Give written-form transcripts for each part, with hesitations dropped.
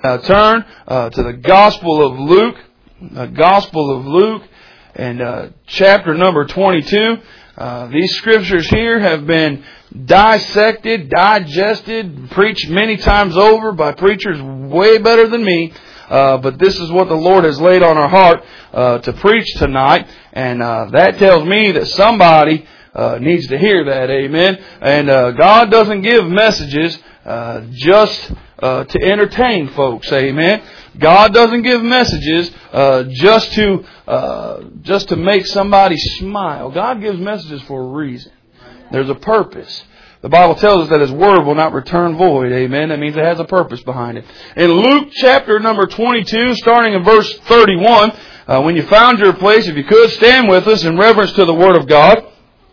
Turn to the Gospel of Luke. And chapter number 22. These scriptures here have been dissected, digested, preached many times over by preachers way better than me. But this is what the Lord has laid on our heart to preach tonight. And that tells me that somebody needs to hear that. Amen. And God doesn't give messages just to entertain folks. Amen. God doesn't give messages just to make somebody smile. God gives messages for a reason. There's a purpose. The Bible tells us that His Word will not return void. Amen. That means it has a purpose behind it. In Luke chapter number 22, starting in verse 31, when you found your place, if you could, stand with us in reverence to the Word of God.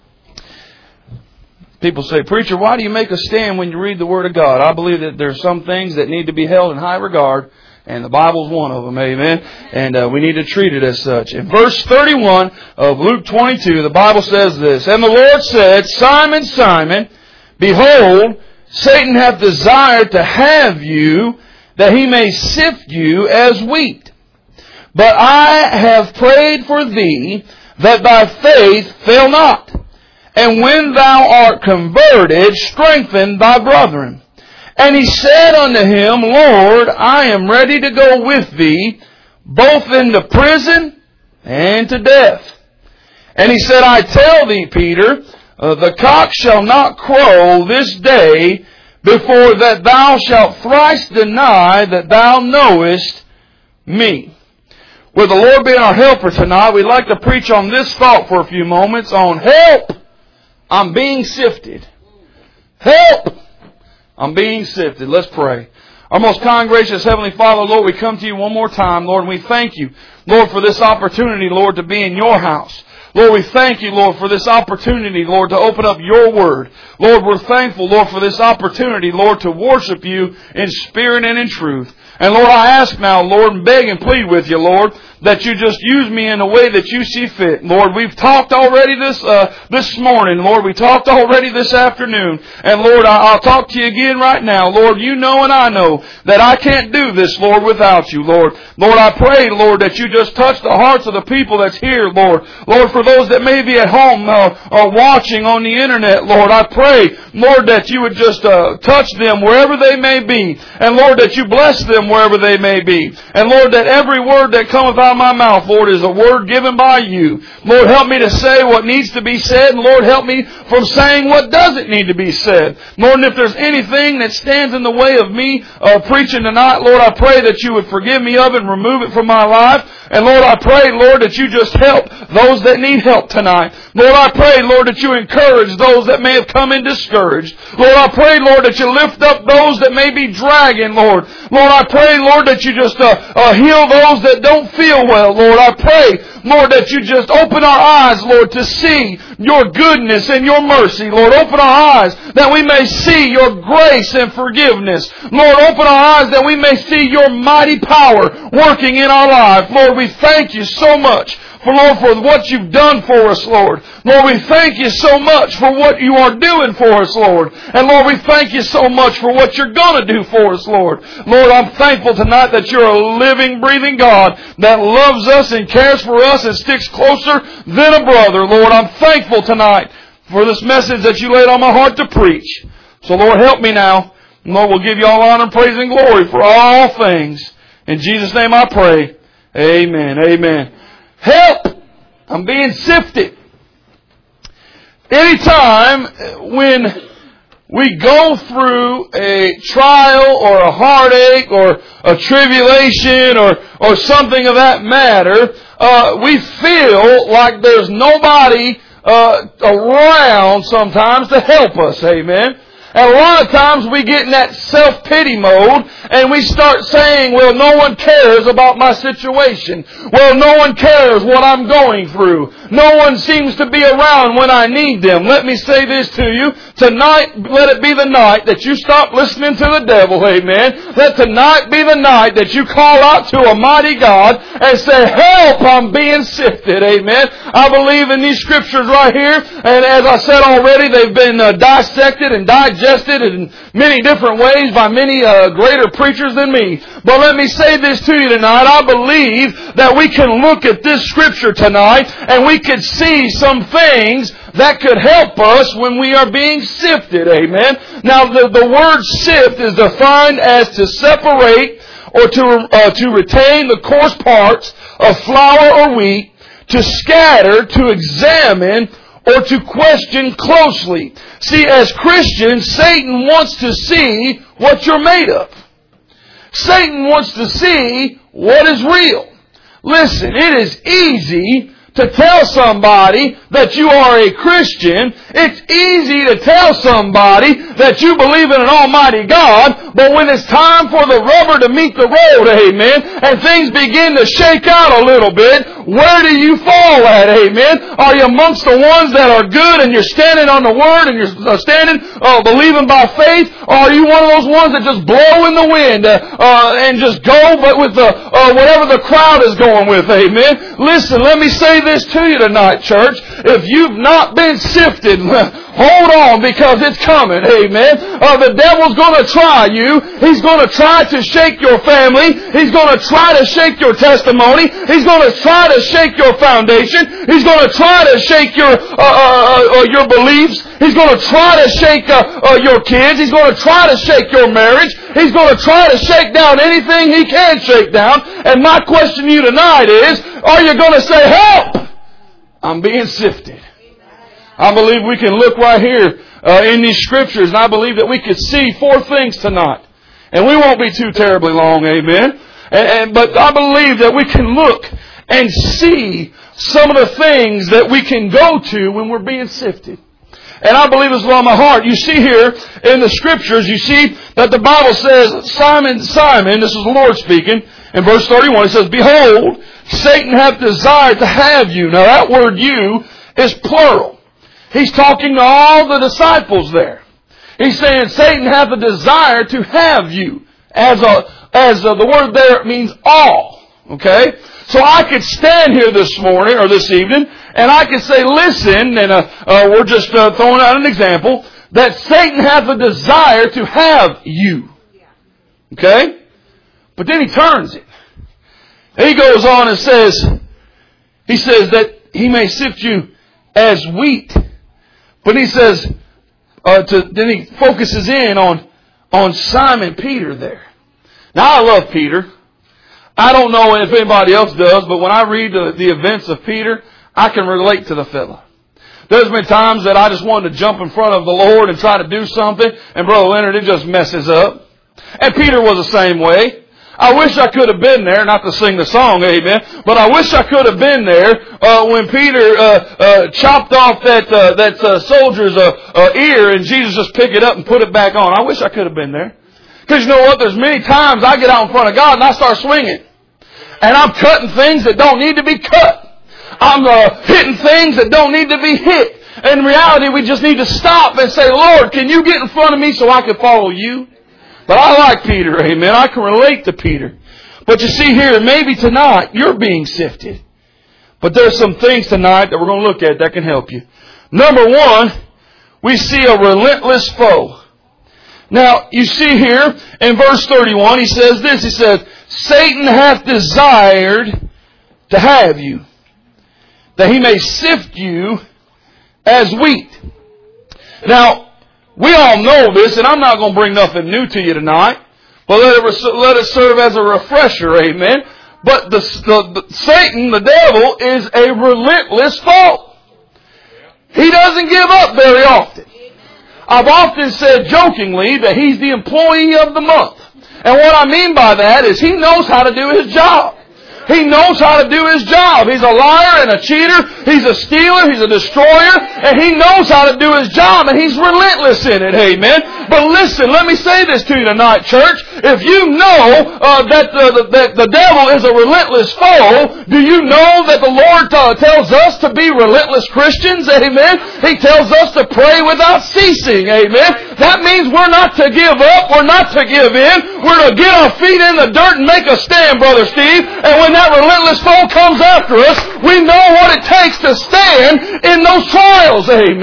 People say, "Preacher, why do you make a stand when you read the Word of God?" I believe that there's some things that need to be held in high regard, and the Bible's one of them, amen? And we need to treat it as such. In verse 31 of Luke 22, the Bible says this, "And the Lord said, Simon, Simon, behold, Satan hath desired to have you, that he may sift you as wheat. But I have prayed for thee, that thy faith fail not. And when thou art converted, strengthen thy brethren. And he said unto him, Lord, I am ready to go with thee, both into prison and to death. And he said, I tell thee, Peter, the cock shall not crow this day before that thou shalt thrice deny that thou knowest me." With the Lord being our helper tonight, we'd like to preach on this thought for a few moments on help. I'm being sifted. Help! I'm being sifted. Let's pray. Our most kind, gracious Heavenly Father, Lord, we come to you one more time, Lord, and we thank you, Lord, for this opportunity, Lord, to be in your house. Lord, we thank you, Lord, for this opportunity, Lord, to open up your Word. Lord, we're thankful, Lord, for this opportunity, Lord, to worship you in spirit and in truth. And Lord, I ask now, Lord, and beg and plead with you, Lord, that you just use me in a way that you see fit. Lord, we've talked already this morning. Lord, we talked already this afternoon. And Lord, I'll talk to you again right now. Lord, you know and I know that I can't do this, Lord, without you, Lord. Lord, I pray, Lord, that you just touch the hearts of the people that's here, Lord. Lord, for those that may be at home or watching on the internet, Lord, I pray, Lord, that you would just touch them wherever they may be. And Lord, that you bless them wherever they may be. And Lord, that every word that cometh out of my mouth, Lord, is a word given by you. Lord, help me to say what needs to be said. And Lord, help me from saying what doesn't need to be said. Lord, and if there's anything that stands in the way of me preaching tonight, Lord, I pray that you would forgive me of it and remove it from my life. And Lord, I pray, Lord, that you just help those that need help tonight. Lord, I pray, Lord, that you encourage those that may have come in discouraged. Lord, I pray, Lord, that you lift up those that may be dragging, Lord. Lord, I pray, Lord, that you just heal those that don't feel well, Lord. I pray, Lord, that you just open our eyes, Lord, to see your goodness and your mercy. Lord, open our eyes that we may see your grace and forgiveness. Lord, open our eyes that we may see your mighty power working in our life. Lord, we thank you so much for what you've done for us, Lord. Lord, we thank you so much for what you are doing for us, Lord. And Lord, we thank you so much for what you're going to do for us, Lord. Lord, I'm thankful tonight that you're a living, breathing God that loves us and cares for us and sticks closer than a brother. Lord, I'm thankful tonight for this message that you laid on my heart to preach. So Lord, help me now. And Lord, we'll give you all honor, praise, and glory for all things. In Jesus' name I pray. Amen. Amen. Help! I'm being sifted. Anytime when we go through a trial or a heartache or a tribulation or something of that matter, we feel like there's nobody around sometimes to help us. Amen. And a lot of times we get in that self-pity mode and we start saying, well, no one cares about my situation. Well, no one cares what I'm going through. No one seems to be around when I need them. Let me say this to you. Tonight, let it be the night that you stop listening to the devil, amen. Let tonight be the night that you call out to a mighty God and say, help, I'm being sifted, amen. I believe in these scriptures right here, and as I said already, they've been dissected and digested suggested in many different ways by many greater preachers than me. But let me say this to you tonight. I believe that we can look at this Scripture tonight and we could see some things that could help us when we are being sifted. Amen. Now, the word sift is defined as to separate or to retain the coarse parts of flour or wheat, to scatter, to examine, or to question closely. See, as Christians, Satan wants to see what you're made of. Satan wants to see what is real. Listen, it is easy to tell somebody that you are a Christian. It's easy to tell somebody that you believe in an almighty God, but when it's time for the rubber to meet the road, amen, and things begin to shake out a little bit, where do you fall at, amen? Are you amongst the ones that are good and you're standing on the Word and you're standing believing by faith, or are you one of those ones that just blow in the wind and just go but with whatever the crowd is going with, amen? Listen, let me say this to you tonight, church. If you've not been sifted, hold on, because it's coming, amen. The devil's going to try you. He's going to try to shake your family. He's going to try to shake your testimony. He's going to try to shake your foundation. He's going to try to shake your beliefs. He's going to try to shake your kids. He's going to try to shake your marriage. He's going to try to shake down anything he can shake down. And my question to you tonight is, are you going to say, help? I'm being sifted. I believe we can look right here in these Scriptures, and I believe that we could see 4 things tonight. And we won't be too terribly long, amen. But I believe that we can look and see some of the things that we can go to when we're being sifted. And I believe it's on my heart. You see here in the Scriptures, you see that the Bible says, Simon, Simon, this is the Lord speaking, in verse 31, it says, behold, Satan hath desired to have you. Now that word you is plural. He's talking to all the disciples there. He's saying Satan hath a desire to have you. As the word there means all. Okay? So I could stand here this morning or this evening and I could say, listen, and we're just throwing out an example, that Satan hath a desire to have you. Okay? But then he turns it. He goes on and says, he says that he may sift you as wheat. But he says, then he focuses in on Simon Peter there. Now I love Peter. I don't know if anybody else does, but when I read the events of Peter, I can relate to the fella. There's been times that I just wanted to jump in front of the Lord and try to do something, and Brother Leonard, it just messes up. And Peter was the same way. I wish I could have been there, not to sing the song, amen, but I wish I could have been there when Peter chopped off that soldier's ear and Jesus just picked it up and put it back on. I wish I could have been there. Because you know what? There's many times I get out in front of God and I start swinging. And I'm cutting things that don't need to be cut. I'm hitting things that don't need to be hit. In reality, we just need to stop and say, Lord, can you get in front of me so I can follow you? But I like Peter, amen. I can relate to Peter. But you see here, maybe tonight you're being sifted. But there's some things tonight that we're going to look at that can help you. Number 1, we see a relentless foe. Now, you see here in verse 31, he says this. He says, Satan hath desired to have you, that he may sift you as wheat. Now, we all know this, and I'm not going to bring nothing new to you tonight, but let it serve as a refresher, amen. But Satan, the devil, is a relentless foe. He doesn't give up very often. I've often said jokingly that he's the employee of the month. And what I mean by that is he knows how to do his job. He knows how to do his job. He's a liar and a cheater. He's a stealer. He's a destroyer. And he knows how to do his job. And he's relentless in it. Amen. But listen, let me say this to you tonight, church. If you know that the devil is a relentless foe, do you know that the Lord tells us to be relentless Christians? Amen. He tells us to pray without ceasing. Amen. That means we're not to give up. We're not to give in. We're to get our feet in the dirt and make a stand, Brother Steve. And when that relentless foe comes after us, we know what it takes to stand in those trials. Amen.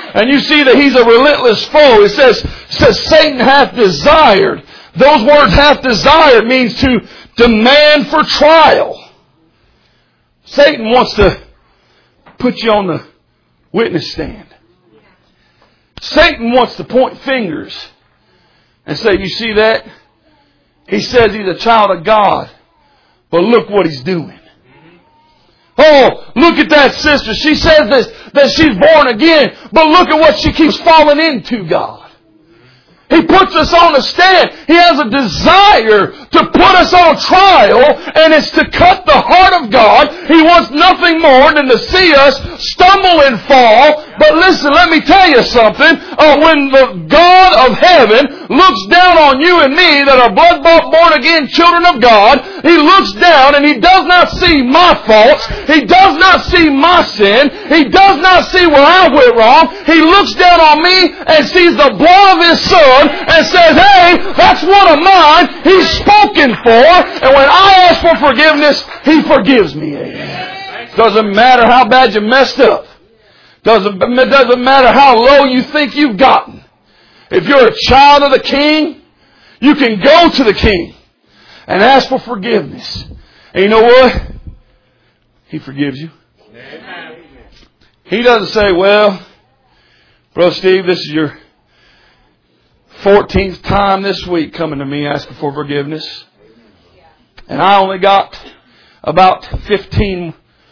And you see that he's a relentless foe. It says Satan hath desired. Those words hath desired means to demand for trial. Satan wants to put you on the witness stand. Satan wants to point fingers and say, you see that? He says he's a child of God, but look what he's doing. Oh, look at that sister. She says that she's born again, but look at what she keeps falling into, God. He puts us on a stand. He has a desire to put us on trial, and it's to cut the heart of God. He wants nothing more than to see us stumble and fall. But listen, let me tell you something. When the God of heaven looks down on you and me that are blood-bought, born-again children of God, He looks down and He does not see my faults. He does not see my sin. He does not see where I went wrong. He looks down on me and sees the blood of His Son and says, hey, that's one of mine. He's spoken for. And when I ask for forgiveness, He forgives me. Amen. Doesn't matter how bad you messed up. Doesn't matter how low you think you've gotten. If you're a child of the King, you can go to the King and ask for forgiveness. And you know what? He forgives you. Amen. He doesn't say, well, Brother Steve, this is your 14th time this week coming to me asking for forgiveness. And I only got about 15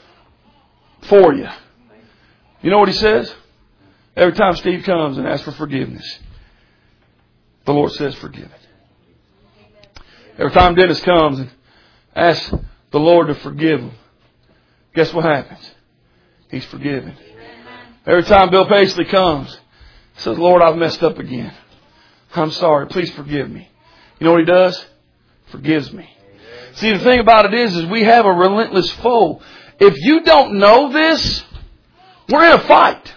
for you. You know what He says? Every time Steve comes and asks for forgiveness, the Lord says, forgive it. Every time Dennis comes and asks the Lord to forgive him, guess what happens? He's forgiven. Every time Bill Paisley comes and says, Lord, I've messed up again. I'm sorry. Please forgive me. You know what He does? Forgives me. See, the thing about it is we have a relentless foe. If you don't know this, we're in a fight.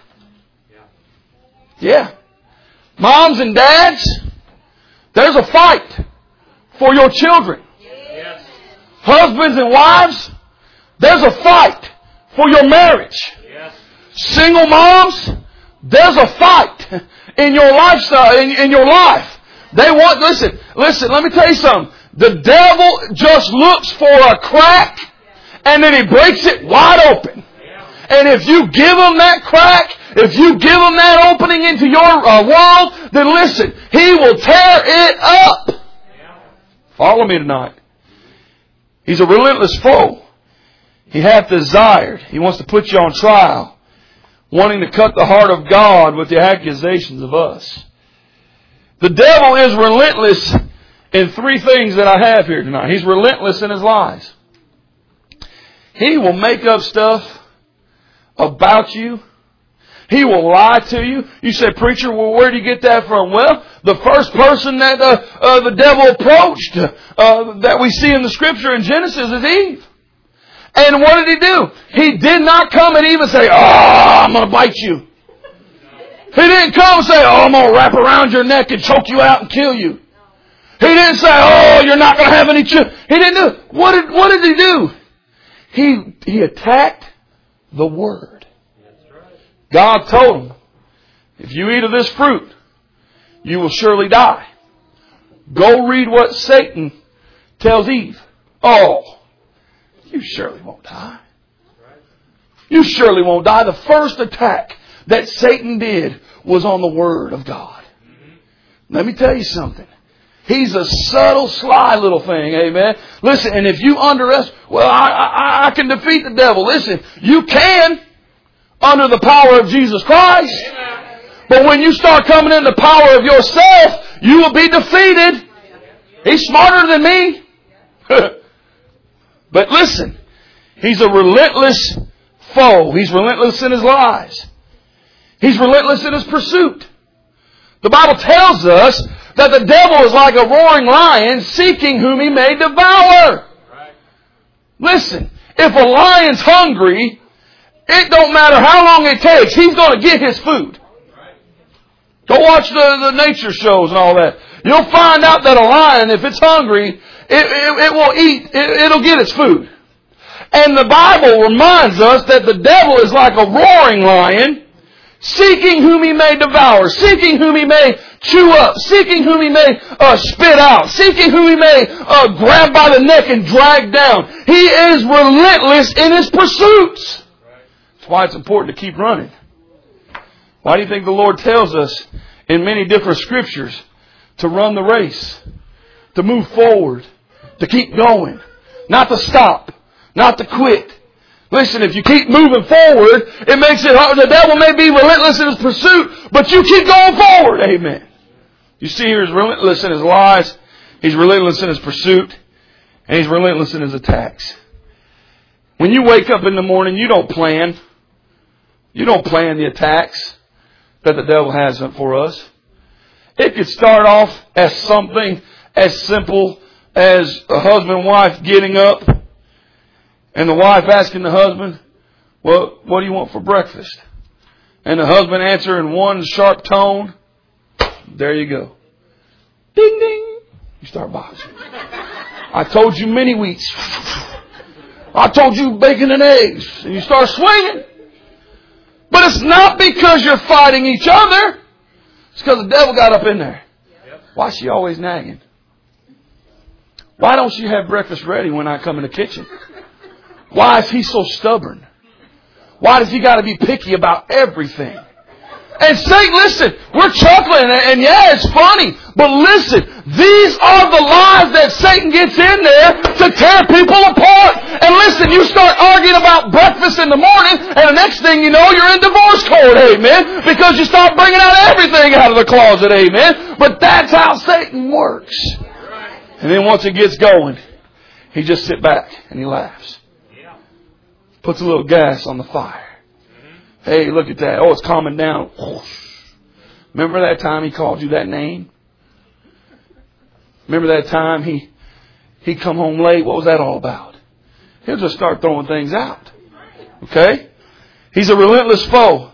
Yeah. Moms and dads, there's a fight for your children. Yes. Husbands and wives, there's a fight for your marriage. Yes. Single moms, there's a fight in your lifestyle, in your life. They want, listen, let me tell you something. The devil just looks for a crack and then he breaks it wide open. And if you give him that crack, if you give him that opening into your world, then listen, he will tear it up. Follow me tonight. He's a relentless foe. He hath desired. He wants to put you on trial, wanting to cut the heart of God with the accusations of us. The devil is relentless in three things that I have here tonight. He's relentless in his lies. He will make up stuff about you. He will lie to you. You say, preacher, well, where do you get that from? Well, the first person that the devil approached that we see in the Scripture in Genesis is Eve. And what did he do? He did not come and even say, I'm going to bite you. He didn't come and say, I'm going to wrap around your neck and choke you out and kill you. He didn't say, you're not going to have any children. He didn't do it. What did he do? He attacked the Word. God told him, if you eat of this fruit, you will surely die. Go read what Satan tells Eve. You surely won't die. You surely won't die. The first attack that Satan did was on the Word of God. Let me tell you something. He's a subtle, sly little thing. Amen. Listen, and if you underestimate, I can defeat the devil. Listen, you can under the power of Jesus Christ. But when you start coming in the power of yourself, you will be defeated. He's smarter than me. But listen, he's a relentless foe. He's relentless in his lies. He's relentless in his pursuit. The Bible tells us that the devil is like a roaring lion seeking whom he may devour. Right. Listen, if a lion's hungry, it don't matter how long it takes, he's going to get his food. Right. Go watch the nature shows and all that. You'll find out that a lion, if it's hungry, it will eat, it'll get its food. And the Bible reminds us that the devil is like a roaring lion seeking whom he may devour, seeking whom he may chew up, seeking whom he may spit out, seeking whom he may grab by the neck and drag down. He is relentless in his pursuits. That's why it's important to keep running. Why do you think the Lord tells us in many different scriptures to run the race, to move forward, to keep going, not to stop, not to quit? Listen, if you keep moving forward, it makes it hard. The devil may be relentless in his pursuit, but you keep going forward. Amen. You see, he's relentless in his lies. He's relentless in his pursuit. And he's relentless in his attacks. When you wake up in the morning, you don't plan. You don't plan the attacks that the devil has for us. It could start off as something as simple as a husband and wife getting up and the wife asking the husband, well, what do you want for breakfast? And the husband answer in one sharp tone, there you go. Ding, ding. You start boxing. I told you many weeks. I told you bacon and eggs. And you start swinging. But it's not because you're fighting each other. It's because the devil got up in there. Why is she always nagging? Why don't you have breakfast ready when I come in the kitchen? Why is he so stubborn? Why does he got to be picky about everything? And Satan, listen, we're chuckling and yeah, it's funny. But listen, these are the lies that Satan gets in there to tear people apart. And listen, you start arguing about breakfast in the morning and the next thing you know, you're in divorce court, amen. Because you start bringing out everything out of the closet, amen. But that's how Satan works. And then once it gets going, he just sits back and he laughs. Puts a little gas on the fire. Hey, look at that. Oh, it's calming down. Remember that time he called you that name? Remember that time he come home late? What was that all about? He'll just start throwing things out. Okay? He's a relentless foe.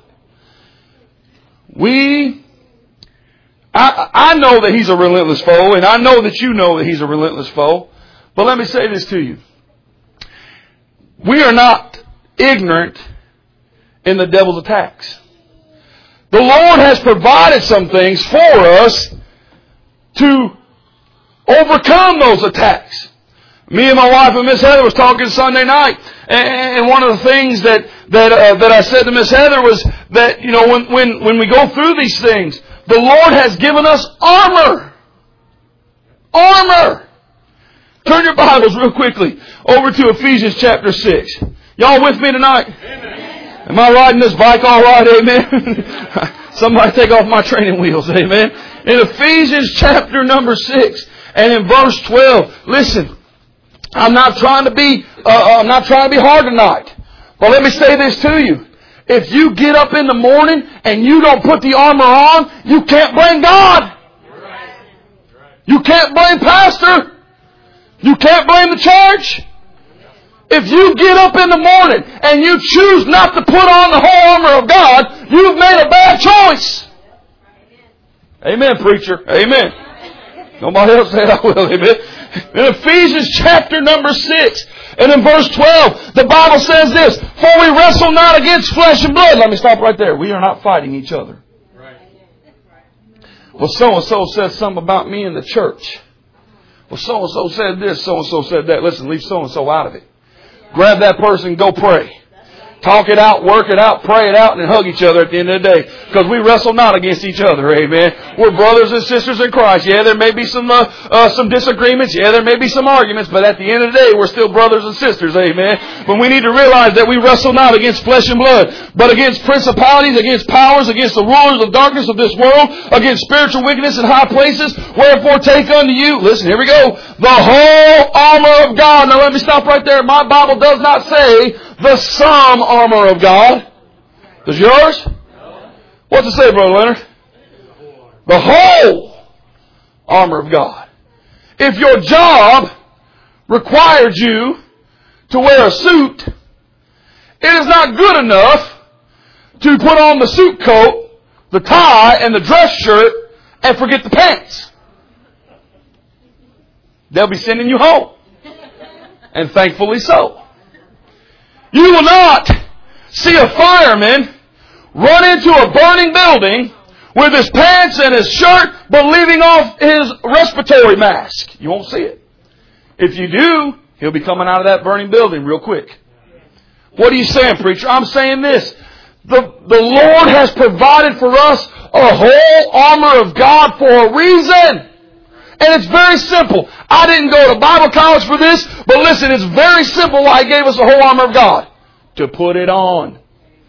I know that he's a relentless foe, and I know that you know that he's a relentless foe. But let me say this to you. We are not ignorant in the devil's attacks. The Lord has provided some things for us to overcome those attacks. Me and my wife and Miss Heather was talking Sunday night, and one of the things that I said to Miss Heather was that, you know, when we go through these things, the Lord has given us armor. Armor. Turn your Bibles real quickly over to Ephesians chapter 6. Y'all with me tonight? Amen. Am I riding this bike all right? Amen. Somebody take off my training wheels. Amen. In Ephesians chapter number 6 and in verse 12, listen, I'm not trying to be hard tonight, but let me say this to you. If you get up in the morning and you don't put the armor on, you can't blame God. You can't blame pastor. You can't blame the church. If you get up in the morning and you choose not to put on the whole armor of God, you've made a bad choice. Amen, preacher. Amen. Nobody else said I will. Amen. In Ephesians chapter number 6 and in verse 12, the Bible says this, for we wrestle not against flesh and blood. Let me stop right there. We are not fighting each other. Well, so-and-so said something about me in the church. Well, so-and-so said this, so-and-so said that. Listen, leave so-and-so out of it. Grab that person and go pray. Talk it out, work it out, pray it out, and hug each other at the end of the day. Because we wrestle not against each other, amen. We're brothers and sisters in Christ. Yeah, there may be some disagreements. Yeah, there may be some arguments. But at the end of the day, we're still brothers and sisters, amen. But we need to realize that we wrestle not against flesh and blood, but against principalities, against powers, against the rulers of darkness of this world, against spiritual wickedness in high places. Wherefore take unto you, listen, here we go, the whole armor of God. Now let me stop right there. My Bible does not say the some armor of God. Does yours? What's it say, Brother Leonard? The whole armor of God. If your job required you to wear a suit, it is not good enough to put on the suit coat, the tie, and the dress shirt and forget the pants. They'll be sending you home. And thankfully so. You will not see a fireman run into a burning building with his pants and his shirt, but leaving off his respiratory mask. You won't see it. If you do, he'll be coming out of that burning building real quick. What are you saying, preacher? I'm saying this. The Lord has provided for us a whole armor of God for a reason. And it's very simple. I didn't go to Bible college for this, but listen, it's very simple why He gave us the whole armor of God. To put it on.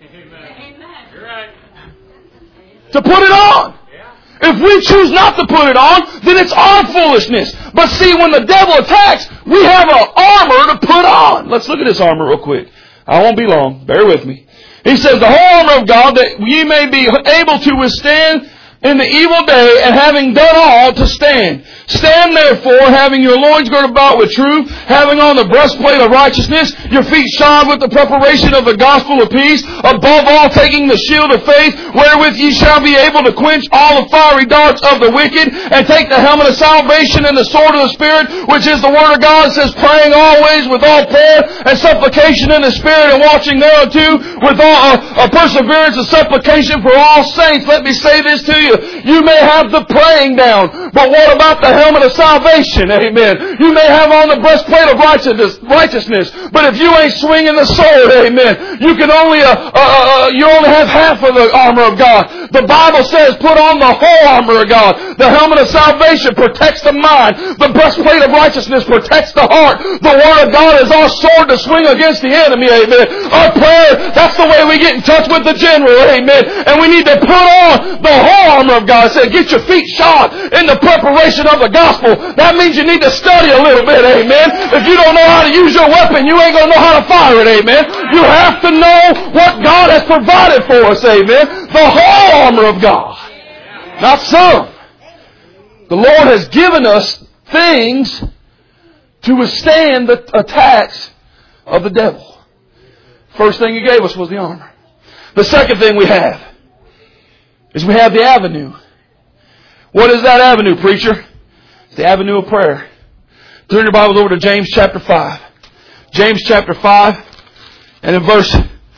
To put it on. If we choose not to put it on, then it's our foolishness. But see, when the devil attacks, we have an armor to put on. Let's look at this armor real quick. I won't be long. Bear with me. He says, the whole armor of God, that ye may be able to withstand in the evil day, and having done all, to stand. Stand therefore, having your loins girded about with truth, having on the breastplate of righteousness, your feet shod with the preparation of the gospel of peace, above all taking the shield of faith, wherewith ye shall be able to quench all the fiery darts of the wicked, and take the helmet of salvation and the sword of the Spirit, which is the word of God. It says, praying always with all prayer and supplication in the Spirit, and watching thereunto with all perseverance and supplication for all saints. Let me say this to you. You may have the praying down, but what about the helmet of salvation? Amen. You may have on the breastplate of righteousness, but if you ain't swinging the sword, amen, you can only you only have half of the armor of God. The Bible says, put on the whole armor of God. The helmet of salvation protects the mind. The breastplate of righteousness protects the heart. The Word of God is our sword to swing against the enemy. Amen. Our prayer, that's the way we get in touch with the general. Amen. And we need to put on the whole armor of God. It said, get your feet shod in the preparation of the gospel. That means you need to study a little bit. Amen. If you don't know how to use your weapon, you ain't going to know how to fire it. Amen. You have to know what God has provided for us. Amen. The whole armor of God. Not some. The Lord has given us things to withstand the attacks of the devil. First thing He gave us was the armor. The second thing we have is we have the avenue. What is that avenue, preacher? It's the avenue of prayer. Turn your Bibles over to James chapter 5. James chapter 5 and in verse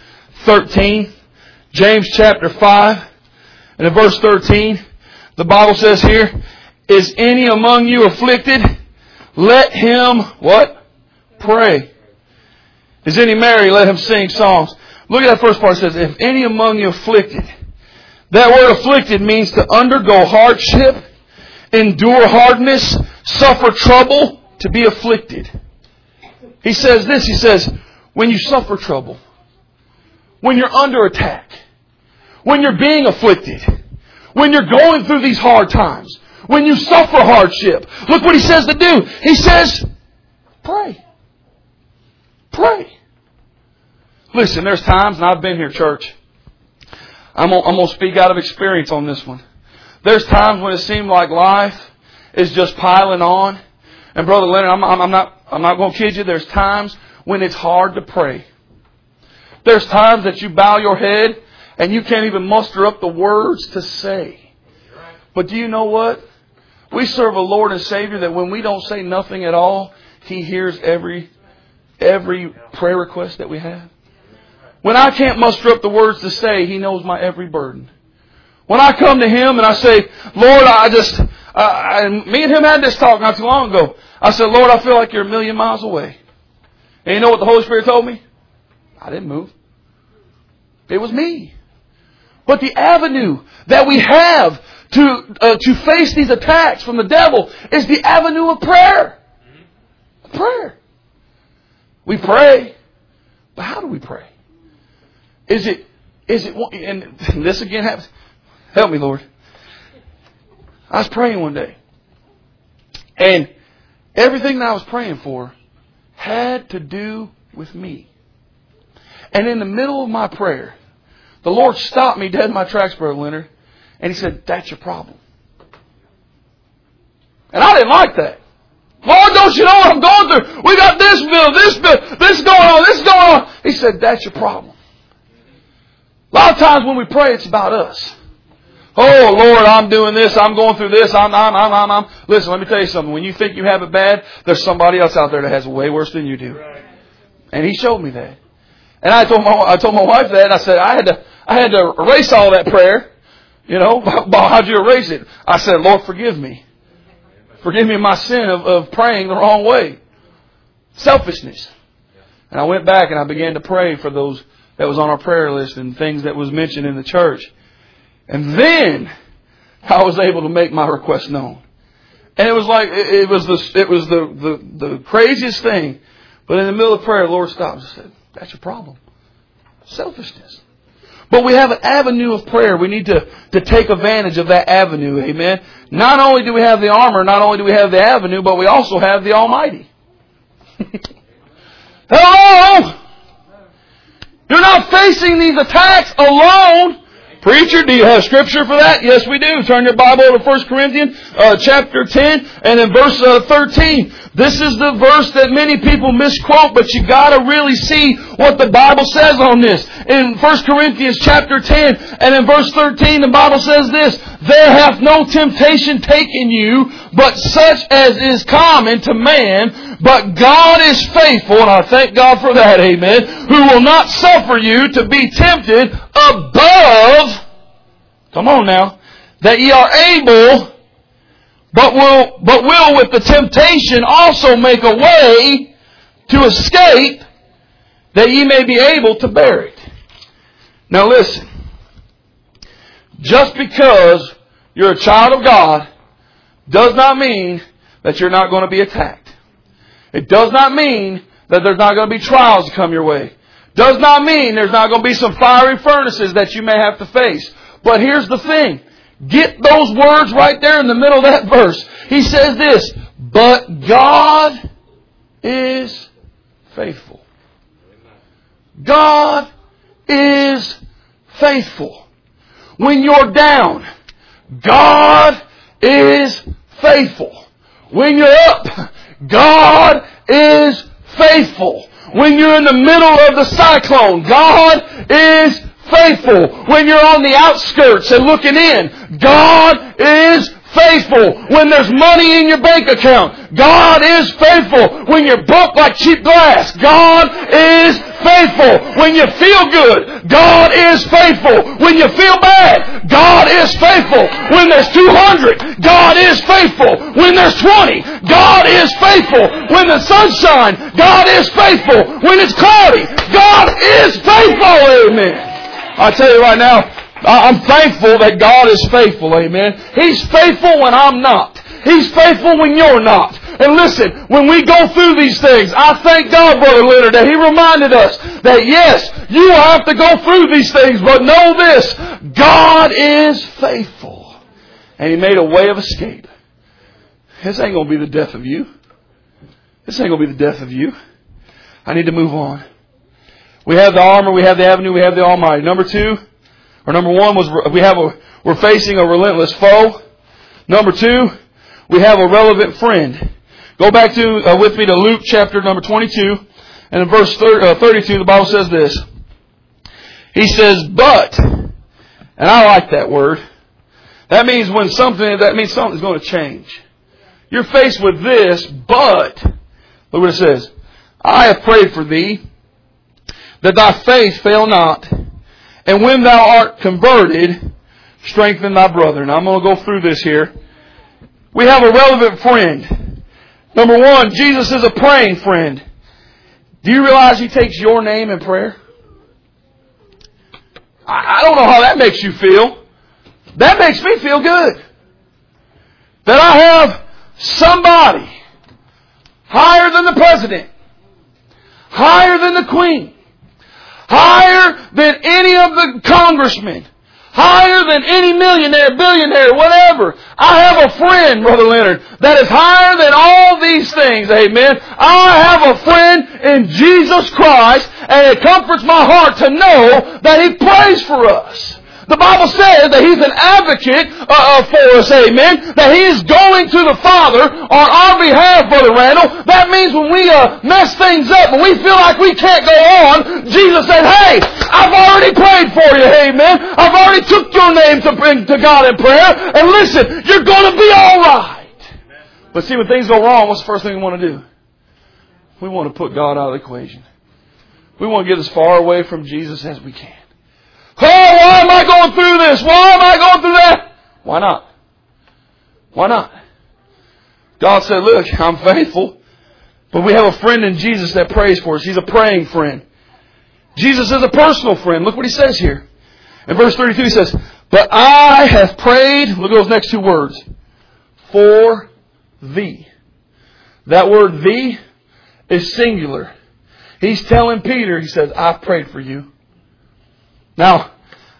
13. James chapter 5 and in verse 13. The Bible says here, is any among you afflicted? Let him, what? Pray. Is any merry? Let him sing songs. Look at that first part. It says, if any among you afflicted. That word afflicted means to undergo hardship, endure hardness, suffer trouble, to be afflicted. He says this, he says, when you suffer trouble, when you're under attack, when you're being afflicted, when you're going through these hard times, when you suffer hardship, look what he says to do. He says, pray. Pray. Listen, there's times, and I've been here, church, I'm going to speak out of experience on this one. There's times when it seems like life is just piling on. And Brother Leonard, I'm not going to kid you. There's times when it's hard to pray. There's times that you bow your head and you can't even muster up the words to say. But do you know what? We serve a Lord and Savior that when we don't say nothing at all, He hears every prayer request that we have. When I can't muster up the words to say, He knows my every burden. When I come to Him and I say, Lord, me and Him had this talk not too long ago. I said, Lord, I feel like You're a million miles away. And you know what the Holy Spirit told me? I didn't move. It was me. But the avenue that we have to face these attacks from the devil is the avenue of prayer. Prayer. We pray. But how do we pray? Is it, and this again happens. Help me, Lord. I was praying one day. And everything that I was praying for had to do with me. And in the middle of my prayer, the Lord stopped me dead in my tracks, Brother Leonard. And He said, that's your problem. And I didn't like that. Lord, don't you know what I'm going through? We got this bill, this going on, this going on. He said, that's your problem. A lot of times when we pray, it's about us. Oh, Lord, I'm doing this. I'm going through this. I'm. Listen, let me tell you something. When you think you have it bad, there's somebody else out there that has it way worse than you do. And He showed me that. And I told my wife that. And I said, I I had to erase all that prayer. You know, how'd you erase it? I said, Lord, forgive me. Forgive me my sin of praying the wrong way. Selfishness. And I went back and I began to pray for those that was on our prayer list and things that was mentioned in the church. And then I was able to make my request known. And it was like, it was the craziest thing. But in the middle of prayer, the Lord stopped and said, that's your problem. Selfishness. But we have an avenue of prayer. We need to take advantage of that avenue. Amen. Not only do we have the armor, not only do we have the avenue, but we also have the Almighty. Hello! You're not facing these attacks alone. Preacher, do you have scripture for that? Yes, we do. Turn your Bible to 1 Corinthians chapter 10 and in verse 13. This is the verse that many people misquote, but you got to really see what the Bible says on this. In 1 Corinthians chapter 10 and in verse 13, the Bible says this, there hath no temptation taken you, but such as is common to man, but God is faithful, and I thank God for that, amen, who will not suffer you to be tempted above, come on now, that ye are able, but will with the temptation also make a way to escape, that ye may be able to bear it. Now listen, just because you're a child of God does not mean that you're not going to be attacked. It does not mean that there's not going to be trials to come your way. Does not mean there's not going to be some fiery furnaces that you may have to face. But here's the thing. Get those words right there in the middle of that verse. He says this, but God is faithful. God is faithful. When you're down, God is faithful. When you're up, God is faithful. When you're in the middle of the cyclone, God is faithful. When you're on the outskirts and looking in, God is faithful. When there's money in your bank account, God is faithful. When you're broke like cheap glass, God is faithful. When you feel good, God is faithful. When you feel bad, God is faithful. When there's 200, God is faithful. When there's 20, God is faithful. When the sun shines, God is faithful. When it's cloudy, God is faithful. Amen. I tell you right now, I'm thankful that God is faithful. Amen. He's faithful when I'm not. He's faithful when you're not. And listen, when we go through these things, I thank God, Brother Leonard, that He reminded us that yes, you will have to go through these things, but know this, God is faithful. And He made a way of escape. This ain't going to be the death of you. This ain't going to be the death of you. I need to move on. We have the armor, we have the avenue, we have the Almighty. Number one was we're facing a relentless foe. Number two, we have a relevant friend. Go back with me to Luke chapter number 22, and in verse 32, the Bible says this. He says, but, and I like that word. That means something's going to change. You're faced with this, but, look what it says. I have prayed for thee, that thy faith fail not, and when thou art converted, strengthen thy brother. Now I'm going to go through this here. We have a relevant friend. Number one, Jesus is a praying friend. Do you realize He takes your name in prayer? I don't know how that makes you feel. That makes me feel good. That I have somebody higher than the president, higher than the queen, higher than any of the congressmen, higher than any millionaire, billionaire, whatever. I have a friend, Brother Leonard, that is higher than all these things. Amen. I have a friend in Jesus Christ, and it comforts my heart to know that He prays for us. The Bible says that He's an advocate for us, amen. That He is going to the Father on our behalf, Brother Randall. That means when we mess things up, when we feel like we can't go on, Jesus said, hey, I've already prayed for you, amen. I've already took your name to bring to God in prayer. And listen, you're going to be all right. But see, when things go wrong, what's the first thing we want to do? We want to put God out of the equation. We want to get as far away from Jesus as we can. Oh, why am I going through this? Why am I going through that? Why not? Why not? God said, look, I'm faithful. But we have a friend in Jesus that prays for us. He's a praying friend. Jesus is a personal friend. Look what He says here. In verse 32 He says, but I have prayed, look at those next two words, for thee. That word thee is singular. He's telling Peter, He says, I've prayed for you. Now,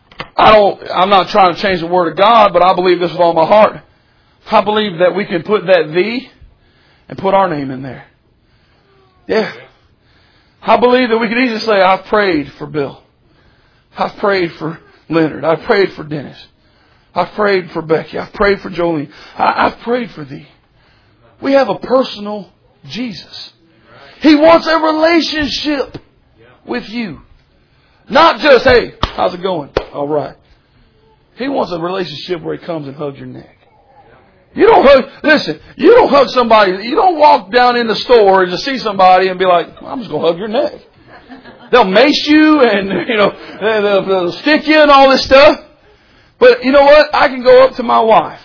I'm not trying to change the Word of God, but I believe this with all my heart. I believe that we can put that thee and put our name in there. Yeah. I believe that we could easily say, I've prayed for Bill. I've prayed for Leonard. I've prayed for Dennis. I've prayed for Becky. I've prayed for Jolene. I've prayed for thee. We have a personal Jesus. He wants a relationship with you. Not just, hey, how's it going? All right. He wants a relationship where He comes and hugs your neck. You don't hug somebody. You don't walk down in the store and just see somebody and be like, I'm just going to hug your neck. They'll mace you and, they'll stick you and all this stuff. But you know what? I can go up to my wife.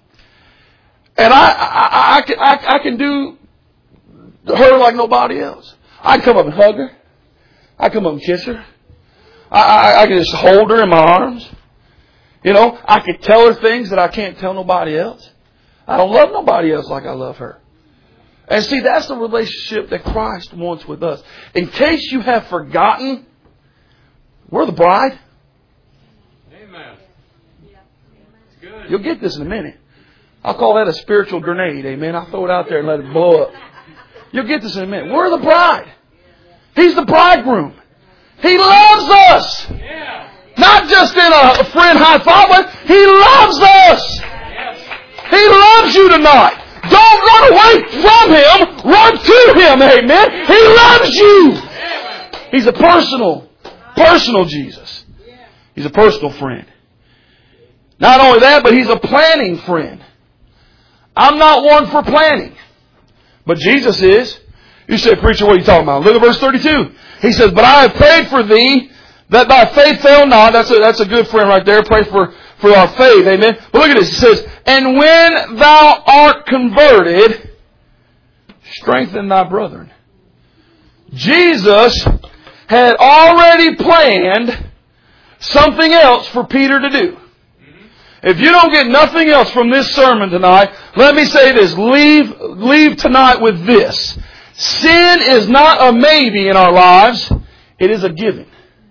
And I can do her like nobody else. I can come up and hug her. I can come up and kiss her. I can just hold her in my arms. I can tell her things that I can't tell nobody else. I don't love nobody else like I love her. And see, that's the relationship that Christ wants with us. In case you have forgotten, we're the bride. Amen. It's good. You'll get this in a minute. I'll call that a spiritual grenade. Amen. I'll throw it out there and let it blow up. You'll get this in a minute. We're the bride. He's the bridegroom. He loves us. Yeah. Not just in a friend high five, but He loves us. He loves you tonight. Don't run away from Him. Run to Him. Amen. He loves you. He's a personal Jesus. He's a personal friend. Not only that, but He's a planning friend. I'm not one for planning. But Jesus is. You say, preacher, what are you talking about? Look at verse 32. He says, but I have prayed for thee, that thy faith fail not. That's a good friend right there. Pray for our faith. Amen. But look at this. It says, and when thou art converted, strengthen thy brethren. Jesus had already planned something else for Peter to do. If you don't get nothing else from this sermon tonight, let me say this. Leave tonight with this. Sin is not a maybe in our lives. It is a given.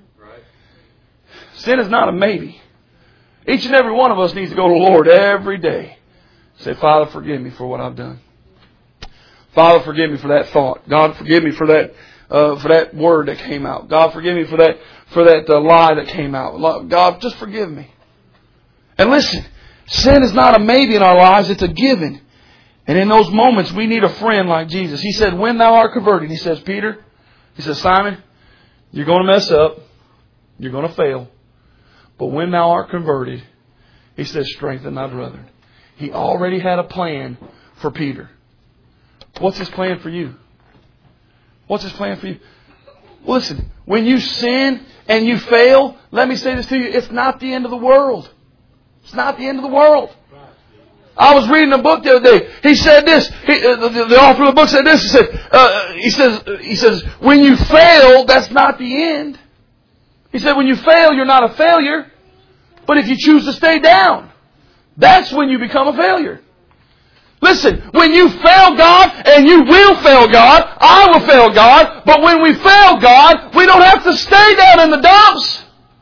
Sin is not a maybe. Each and every one of us needs to go to the Lord every day. Say, Father, forgive me for what I've done. Father, forgive me for that thought. God, forgive me for that word that came out. God, forgive me for that lie that came out. God, just forgive me. And listen, sin is not a maybe in our lives. It's a given. And in those moments, we need a friend like Jesus. He said, when thou art converted, He says, Peter, He says, Simon, you're going to mess up. You're going to fail. But when thou art converted, He says, strengthen thy brethren. He already had a plan for Peter. What's His plan for you? What's His plan for you? Listen, when you sin and you fail, let me say this to you, it's not the end of the world. It's not the end of the world. I was reading a book the other day. He said this. The author of the book said this. He says, when you fail, that's not the end. He said, when you fail, you're not a failure. But if you choose to stay down, that's when you become a failure. Listen, when you fail God, and you will fail God, I will fail God, but when we fail God, we don't have to stay down in the dumps.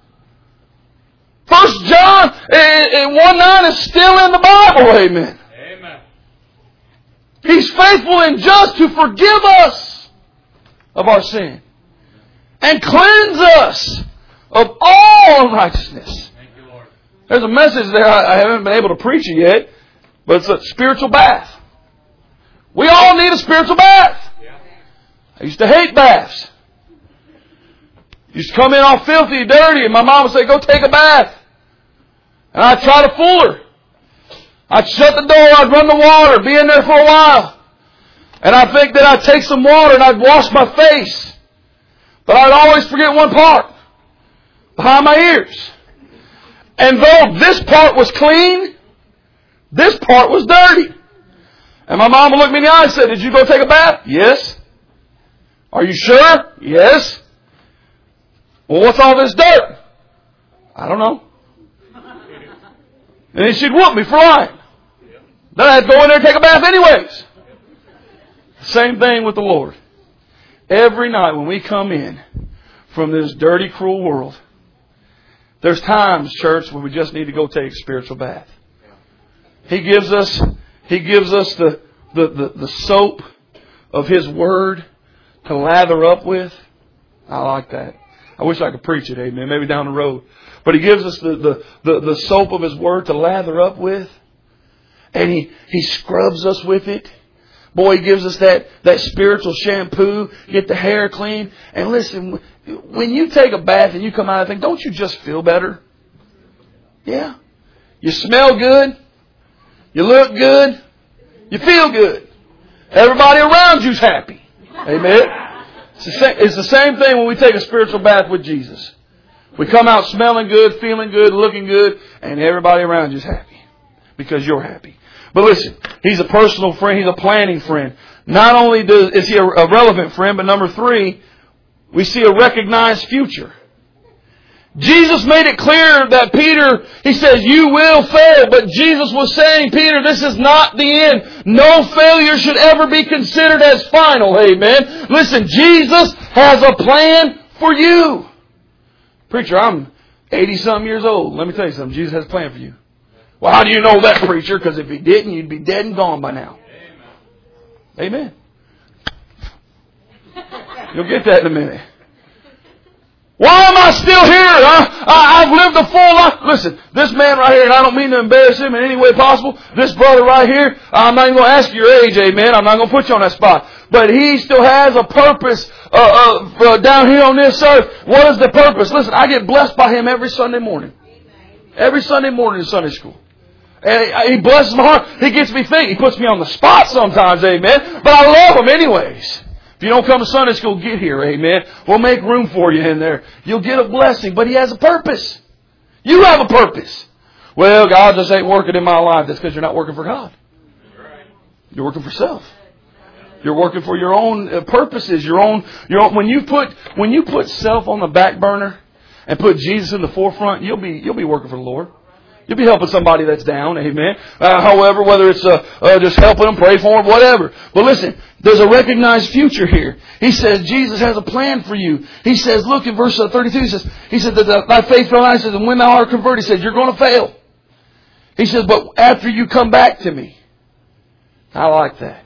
1 John 1:9 is still in the Bible, amen. Amen. He's faithful and just to forgive us of our sin and cleanse us of all unrighteousness. Thank you, Lord. There's a message there I haven't been able to preach it yet, but it's a spiritual bath. We all need a spiritual bath. Yeah. I used to hate baths. Used to come in all filthy, dirty, and my mom would say, go take a bath. And I'd try to fool her. I'd shut the door, I'd run the water, be in there for a while. And I'd think that I'd take some water and I'd wash my face. But I'd always forget one part. Behind my ears. And though this part was clean, this part was dirty. And my mama looked me in the eye and said, did you go take a bath? Yes. Are you sure? Yes. Well, what's all this dirt? I don't know. And then she'd whoop me for lying. Then I'd go in there and take a bath anyways. Same thing with the Lord. Every night when we come in from this dirty, cruel world, there's times, church, when we just need to go take a spiritual bath. He gives us the soap of His Word to lather up with. I like that. I wish I could preach it, amen. Maybe down the road. But He gives us the soap of His Word to lather up with. And He scrubs us with it. Boy, He gives us that spiritual shampoo, get the hair clean. And listen, when you take a bath and you come out and think, don't you just feel better? Yeah. You smell good. You look good. You feel good. Everybody around you's happy. Amen. It's the same thing when we take a spiritual bath with Jesus. We come out smelling good, feeling good, looking good, and everybody around you's happy. Because you're happy. But listen, He's a personal friend. He's a planning friend. Not only is He a relevant friend, but number 3, we see a recognized future. Jesus made it clear that Peter, He says, you will fail. But Jesus was saying, Peter, this is not the end. No failure should ever be considered as final. Amen. Listen, Jesus has a plan for you. Preacher, I'm 80-something years old. Let me tell you something. Jesus has a plan for you. Well, how do you know that, preacher? Because if He didn't, you'd be dead and gone by now. Amen. You'll get that in a minute. Why am I still here? I've lived a full life. Listen, this man right here, and I don't mean to embarrass him in any way possible. This brother right here, I'm not even going to ask your age, amen. I'm not going to put you on that spot. But he still has a purpose down here on this earth. What is the purpose? Listen, I get blessed by him every Sunday morning. Every Sunday morning in Sunday school. And he blesses my heart. He gets me thinking. He puts me on the spot sometimes, amen. But I love him anyways. If you don't come to Sunday school, get here, amen. We'll make room for you in there. You'll get a blessing. But he has a purpose. You have a purpose. Well, God just ain't working in my life. That's because you're not working for God. You're working for self. You're working for your own purposes. Your own. When you put self on the back burner and put Jesus in the forefront, you'll be working for the Lord. You'll be helping somebody that's down, amen. However, whether it's just helping them, pray for them, whatever. But listen, there's a recognized future here. He says Jesus has a plan for you. He says, look in verse 32. He says that thy faith fail not. He says, and when thou art converted, he says you're going to fail. He says, but after you come back to me. I like that.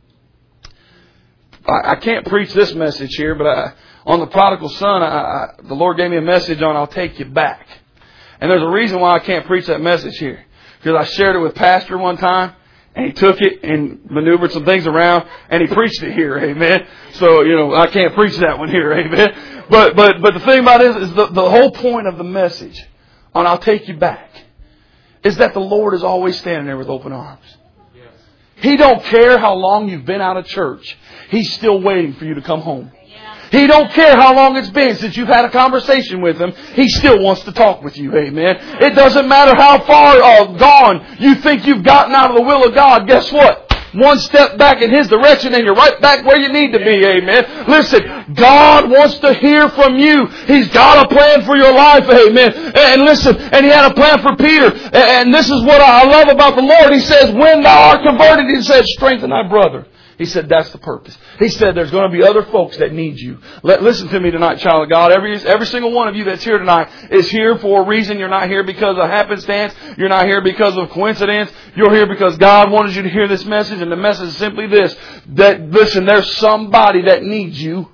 I can't preach this message here, but on the prodigal son, the Lord gave me a message on I'll take you back. And there's a reason why I can't preach that message here. Because I shared it with Pastor one time, and he took it and maneuvered some things around, and he preached it here, amen. So, I can't preach that one here, amen. But the thing about it is the whole point of the message on I'll take you back is that the Lord is always standing there with open arms. He don't care how long you've been out of church. He's still waiting for you to come home. He don't care how long it's been since you've had a conversation with Him. He still wants to talk with you. Amen. It doesn't matter how far gone you think you've gotten out of the will of God. Guess what? One step back in His direction and you're right back where you need to be. Amen. Listen, God wants to hear from you. He's got a plan for your life. Amen. And listen, and He had a plan for Peter. And this is what I love about the Lord. He says, when thou art converted, He says, strengthen thy brother. He said, that's the purpose. He said, there's going to be other folks that need you. Listen to me tonight, child of God. Every single one of you that's here tonight is here for a reason. You're not here because of happenstance. You're not here because of coincidence. You're here because God wanted you to hear this message. And the message is simply this. That, listen, there's somebody that needs you.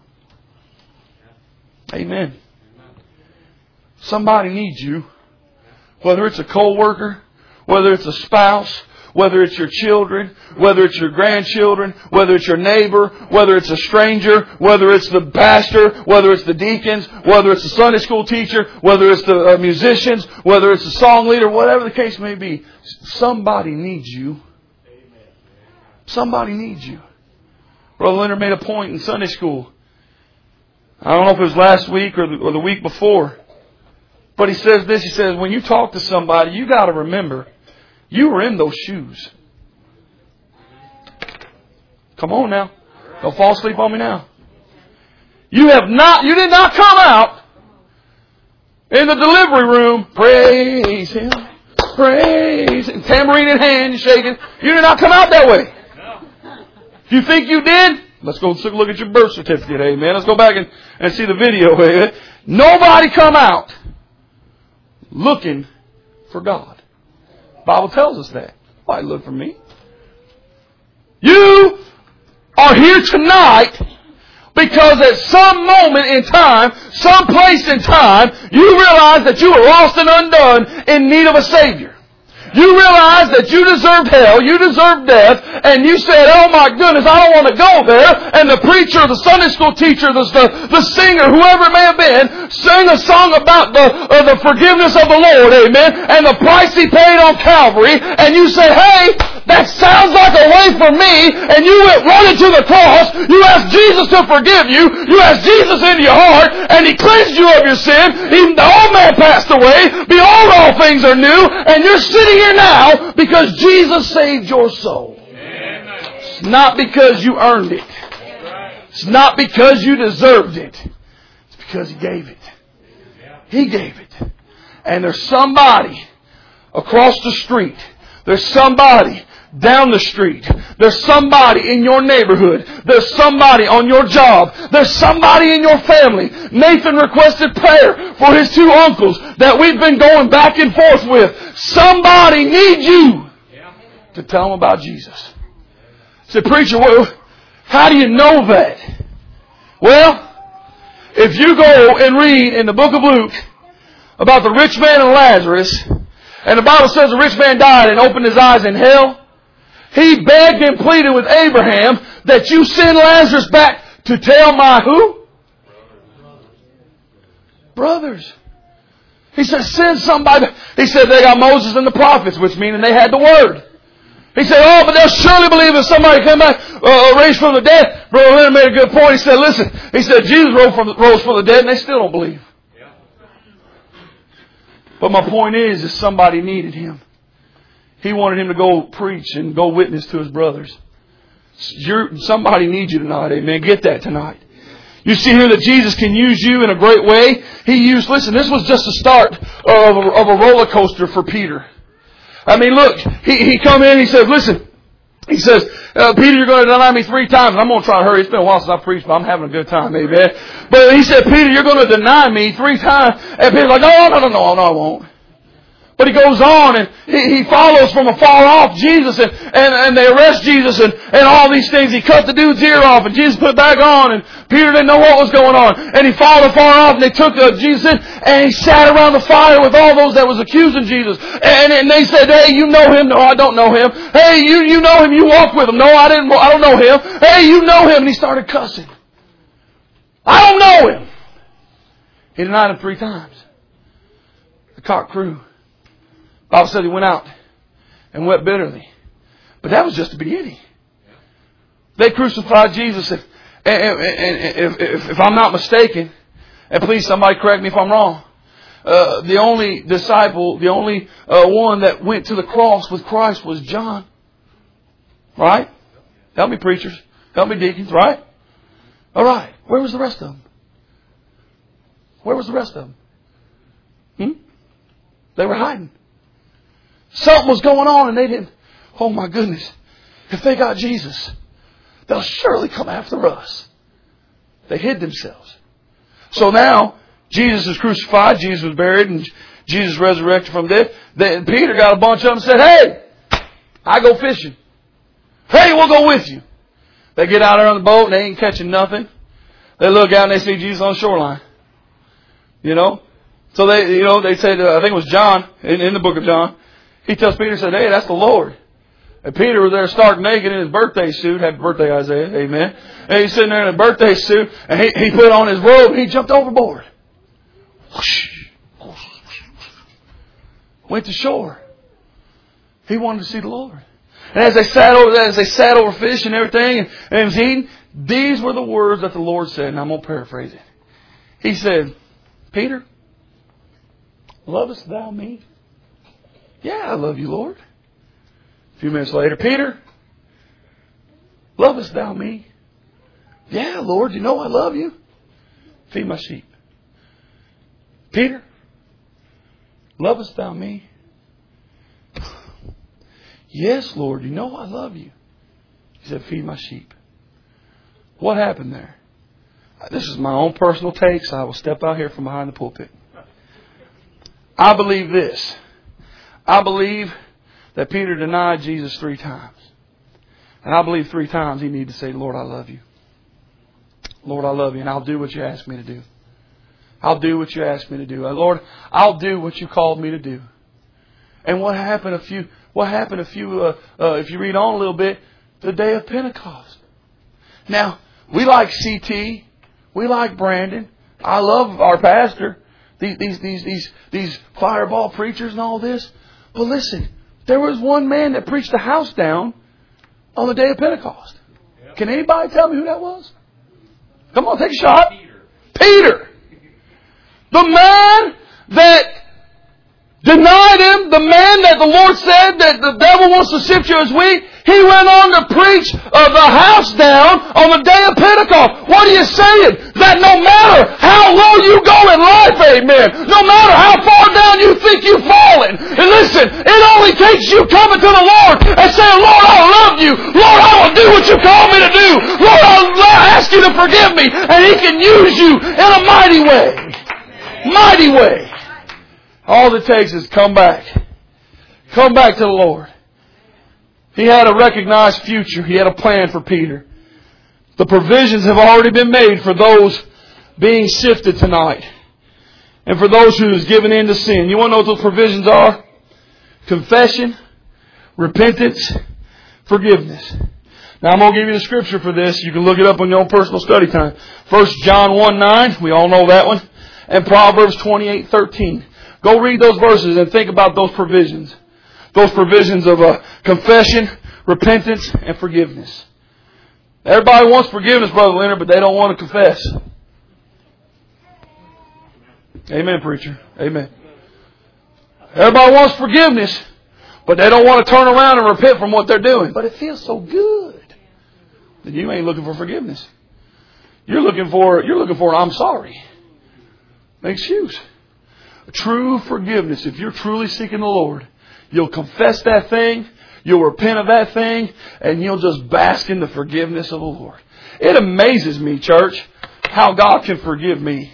Amen. Somebody needs you. Whether it's a co-worker, whether it's a spouse, whether it's your children, whether it's your grandchildren, whether it's your neighbor, whether it's a stranger, whether it's the pastor, whether it's the deacons, whether it's the Sunday school teacher, whether it's the musicians, whether it's the song leader, whatever the case may be, somebody needs you. Somebody needs you. Brother Leonard made a point in Sunday school. I don't know if it was last week or the week before. But he says this, he says, when you talk to somebody, you got to remember, you were in those shoes. Come on now. Don't fall asleep on me now. You did not come out in the delivery room, praise Him, praise Him, tambourine in hand, shaking. You did not come out that way. If you think you did, let's go look at your birth certificate, amen. Let's go back and see the video, amen. Nobody come out looking for God. The Bible tells us that. Why look for me? You are here tonight because at some moment in time, some place in time, you realize that you were lost and undone in need of a Savior. You realized that you deserved hell, you deserved death, and you said, oh my goodness, I don't want to go there. And the preacher, the Sunday school teacher, the singer, whoever it may have been, sang a song about the forgiveness of the Lord, amen, and the price He paid on Calvary, and you said, hey, that sounds like a way for me, and you went running to the cross, you asked Jesus to forgive you, you asked Jesus into your heart, and He cleansed you of your sin, even the old man passed away, behold all things are new, and you're sitting here now because Jesus saved your soul. It's not because you earned it. It's not because you deserved it. It's because He gave it. He gave it. And there's somebody across the street. There's somebody down the street. There's somebody in your neighborhood. There's somebody on your job. There's somebody in your family. Nathan requested prayer for his two uncles that we've been going back and forth with. Somebody needs you to tell them about Jesus. I said, preacher, well, how do you know that? Well, if you go and read in the book of Luke about the rich man and Lazarus, and the Bible says the rich man died and opened his eyes in hell, he begged and pleaded with Abraham that you send Lazarus back to tell my who? Brothers. He said, send somebody. He said, they got Moses and the prophets, which means they had the word. He said, oh, but they'll surely believe if somebody come back, raised from the dead. Brother Leonard made a good point. He said, listen, he said, Jesus rose from the dead and they still don't believe. But my point is somebody needed Him. He wanted him to go preach and go witness to his brothers. Somebody needs you tonight, amen. Get that tonight. You see here that Jesus can use you in a great way. Listen, this was just the start of a roller coaster for Peter. I mean, look, he come in, he says, listen, he says, Peter, you're going to deny me 3 times. I'm going to try to hurry. It's been a while since I preached, but I'm having a good time, amen. But he said, Peter, you're going to deny me 3 times. And Peter's like, no, I won't. But he goes on and he follows from afar off Jesus and they arrest Jesus and all these things. He cut the dude's ear off and Jesus put it back on and Peter didn't know what was going on. And he followed afar off and they took Jesus in and he sat around the fire with all those that was accusing Jesus. And they said, hey, you know him? No, I don't know him. Hey, you know him? You walk with him? No, I don't know him. Hey, you know him? And he started cussing. I don't know him. He denied him 3 times. The cock crew. The Bible said he went out and wept bitterly. But that was just the beginning. They crucified Jesus. And if I'm not mistaken, and please somebody correct me if I'm wrong, the only disciple, the only one that went to the cross with Christ was John. Right? Help me, preachers. Help me, deacons. Right? All right. Where was the rest of them? Where was the rest of them? They were hiding. Something was going on and they didn't. Oh my goodness. If they got Jesus, they'll surely come after us. They hid themselves. So now, Jesus is crucified, Jesus was buried, and Jesus resurrected from death. Then Peter got a bunch of them and said, hey, I go fishing. Hey, we'll go with you. They get out there on the boat and they ain't catching nothing. They look out and they see Jesus on the shoreline. You know? So they said, I think it was John, in the book of John. He tells Peter, said, hey, that's the Lord. And Peter was there stark naked in his birthday suit. Happy birthday, Isaiah. Amen. And he's sitting there in a birthday suit. And he put on his robe and he jumped overboard. Went to shore. He wanted to see the Lord. And as they sat over fish and everything and it was eating, these were the words that the Lord said. And I'm going to paraphrase it. He said, Peter, lovest thou me? Yeah, I love you, Lord. A few minutes later, Peter, lovest thou me? Yeah, Lord, you know I love you. Feed my sheep. Peter, lovest thou me? Yes, Lord, you know I love you. He said, feed my sheep. What happened there? This is my own personal take, so I will step out here from behind the pulpit. I believe this. I believe that Peter denied Jesus 3 times. And I believe 3 times he needed to say, Lord, I love you. Lord, I love you, and I'll do what you ask me to do. I'll do what you ask me to do. Lord, I'll do what you called me to do. And what happened if you read on a little bit, the day of Pentecost. Now, we like CT. We like Brandon. I love our pastor. These fireball preachers and all this. But listen, there was one man that preached the house down on the day of Pentecost. Yep. Can anybody tell me who that was? Come on, take a shot. Peter. The man that denied Him, the man that the Lord said that the devil wants to sift you as wheat, he went on to preach the house down on the day of Pentecost. What are you saying? That no matter how low you go in life, amen, no matter how far down you think you've fallen, and listen, it only takes you coming to the Lord and saying, Lord, I love you. Lord, I will do what you call me to do. Lord, I'll ask you to forgive me. And He can use you in a mighty way. Mighty way. All it takes is come back. Come back to the Lord. He had a recognized future. He had a plan for Peter. The provisions have already been made for those being sifted tonight. And for those who is given in to sin. You want to know what those provisions are? Confession, repentance, forgiveness. Now I'm going to give you the scripture for this. You can look it up on your own personal study time. 1 John 1:9. We all know that one. And Proverbs 28:13. Go read those verses and think about those provisions. Those provisions of confession, repentance, and forgiveness. Everybody wants forgiveness, Brother Leonard, but they don't want to confess. Amen, preacher. Amen. Everybody wants forgiveness, but they don't want to turn around and repent from what they're doing. But it feels so good. Then you ain't looking for forgiveness. You're looking for I'm sorry. An excuse. True forgiveness. If you're truly seeking the Lord, you'll confess that thing, you'll repent of that thing, and you'll just bask in the forgiveness of the Lord. It amazes me, church, how God can forgive me.